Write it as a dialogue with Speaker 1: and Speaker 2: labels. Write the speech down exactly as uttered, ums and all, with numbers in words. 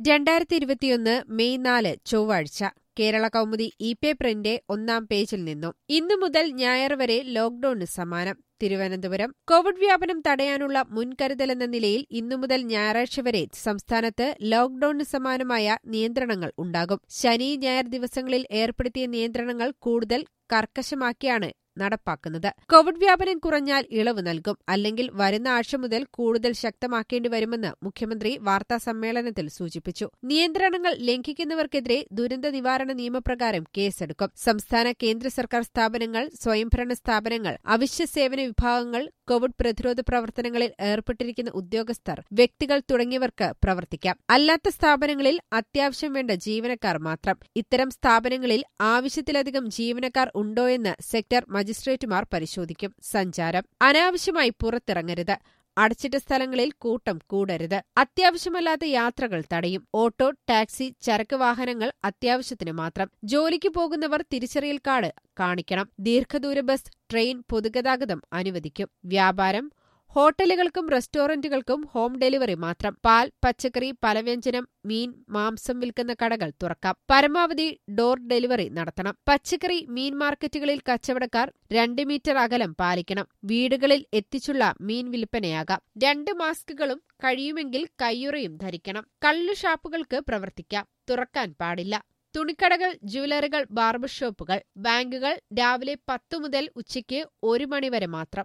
Speaker 1: രണ്ടായിരത്തി ഇരുപത്തിയൊന്ന് മെയ് നാല് ചൊവ്വാഴ്ച കേരള കൗമുദി ഇ പേപ്പറിന്റെ ഒന്നാം പേജിൽ നിന്നും ഇന്നു മുതൽ ഞായർ വരെ ലോക്ഡൌണിന് സമാനം. തിരുവനന്തപുരം കോവിഡ് വ്യാപനം തടയാനുള്ള മുൻകരുതലെന്ന നിലയിൽ ഇന്നു മുതൽ ഞായറാഴ്ച വരെ സംസ്ഥാനത്ത് ലോക്ഡൌണിന് സമാനമായ നിയന്ത്രണങ്ങൾ ഉണ്ടാകും. ശനി, ഞായർ ദിവസങ്ങളിൽ ഏർപ്പെടുത്തിയ നിയന്ത്രണങ്ങൾ കൂടുതൽ കർക്കശമാക്കിയാണ് നടപ്പാക്കുന്നത്. കോവിഡ് വ്യാപനം കുറഞ്ഞാൽ ഇളവ് നൽകും, അല്ലെങ്കിൽ വരുന്ന ആഴ്ച മുതൽ കൂടുതൽ ശക്തമാക്കേണ്ടി വരുമെന്ന് മുഖ്യമന്ത്രി വാർത്താസമ്മേളനത്തിൽ സൂചിപ്പിച്ചു. നിയന്ത്രണങ്ങൾ ലംഘിക്കുന്നവർക്കെതിരെ ദുരന്ത നിവാരണ നിയമപ്രകാരം കേസെടുക്കും. സംസ്ഥാന കേന്ദ്ര സർക്കാർ സ്ഥാപനങ്ങൾ, സ്വയംഭരണ സ്ഥാപനങ്ങൾ, അവശ്യ സേവന വിഭാഗങ്ങൾ, കോവിഡ് പ്രതിരോധ പ്രവർത്തനങ്ങളിൽ ഏർപ്പെട്ടിരിക്കുന്ന ഉദ്യോഗസ്ഥർ, വ്യക്തികൾ തുടങ്ങിയവർക്ക് പ്രവർത്തിക്കാം. അല്ലാത്ത സ്ഥാപനങ്ങളിൽ അത്യാവശ്യം വേണ്ട ജീവനക്കാർ മാത്രം. ഇത്തരം സ്ഥാപനങ്ങളിൽ ആവശ്യത്തിലധികം ജീവനക്കാർ ഉണ്ടോയെന്ന് സെക്ടർ മജിസ്ട്രേറ്റുമാർ പരിശോധിക്കും. സഞ്ചാരം അനാവശ്യമായി പുറത്തിറങ്ങരുത്. അടച്ചിട്ട സ്ഥലങ്ങളിൽ കൂട്ടം കൂടരുത്. അത്യാവശ്യമല്ലാത്ത യാത്രകൾ തടയും. ഓട്ടോ, ടാക്സി, ചരക്ക് വാഹനങ്ങൾ അത്യാവശ്യത്തിന് മാത്രം. ജോലിക്ക് പോകുന്നവർ തിരിച്ചറിയൽ കാർഡ് കാണിക്കണം. ദീർഘദൂര ബസ്, ട്രെയിൻ, പൊതുഗതാഗതം അനുവദിക്കും. വ്യാപാരം ഹോട്ടലുകൾക്കും റെസ്റ്റോറന്റുകൾക്കും ഹോം ഡെലിവറി മാത്രം. പാൽ, പച്ചക്കറി, പലവ്യഞ്ജനം, മീൻ, മാംസം വിൽക്കുന്ന കടകൾ തുറക്കാം. പരമാവധി ഡോർ ഡെലിവറി നടത്തണം. പച്ചക്കറി, മീൻ മാർക്കറ്റുകളിൽ കച്ചവടക്കാർ രണ്ട് മീറ്റർ അകലം പാലിക്കണം. വീടുകളിൽ എത്തിച്ചുള്ള മീൻ വിൽപ്പനയാകാം. രണ്ട് മാസ്കുകളും കഴിയുമെങ്കിൽ കയ്യുറയും ധരിക്കണം. കള്ളു ഷാപ്പുകൾക്ക് പ്രവർത്തിക്കാം. തുറക്കാൻ പാടില്ല. തുണിക്കടകൾ, ജ്വല്ലറികൾ, ബാർബർ ഷോപ്പുകൾ, ബാങ്കുകൾ രാവിലെ പത്തു മുതൽ ഉച്ചയ്ക്ക് ഒരു മണിവരെ മാത്രം.